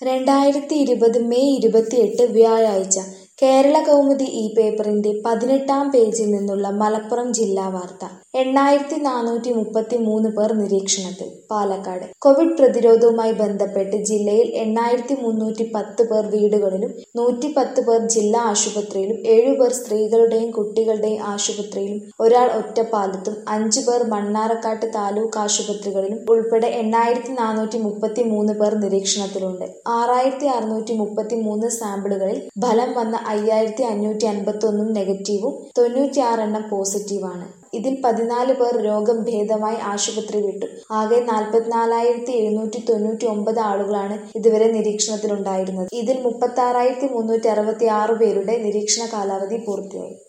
2020 May 28 വ്യാഴാഴ്ച കേരളകൗമുദി ഈ പേപ്പറിന്റെ 18-ാം പേജിൽ നിന്നുള്ള മലപ്പുറം ജില്ലാ വാർത്ത. 8433 പേർ നിരീക്ഷണത്തിൽ. പാലക്കാട്. കോവിഡ് പ്രതിരോധവുമായി ബന്ധപ്പെട്ട് ജില്ലയിൽ 8310 പേർ വീടുകളിലും 110 പേർ ജില്ലാ ആശുപത്രിയിലും 7 പേർ സ്ത്രീകളുടെയും കുട്ടികളുടെയും ആശുപത്രിയിലും ഒരാൾ ഒറ്റപ്പാലത്തും 5 പേർ മണ്ണാർക്കാട് താലൂക്ക് ആശുപത്രികളിലും ഉൾപ്പെടെ 8433 പേർ നിരീക്ഷണത്തിലുണ്ട്. 6633 സാമ്പിളുകളിൽ ഫലം വന്ന 5551 നെഗറ്റീവും 96 എണ്ണം പോസിറ്റീവാണ്. ഇതിൽ 14 പേർ രോഗം ഭേദമായി ആശുപത്രി വിട്ടു. ആകെ 44,799 ആളുകളാണ് ഇതുവരെ നിരീക്ഷണത്തിലുണ്ടായിരുന്നത്. ഇതിൽ 36,366 പേരുടെ നിരീക്ഷണ കാലാവധി പൂർത്തിയായി.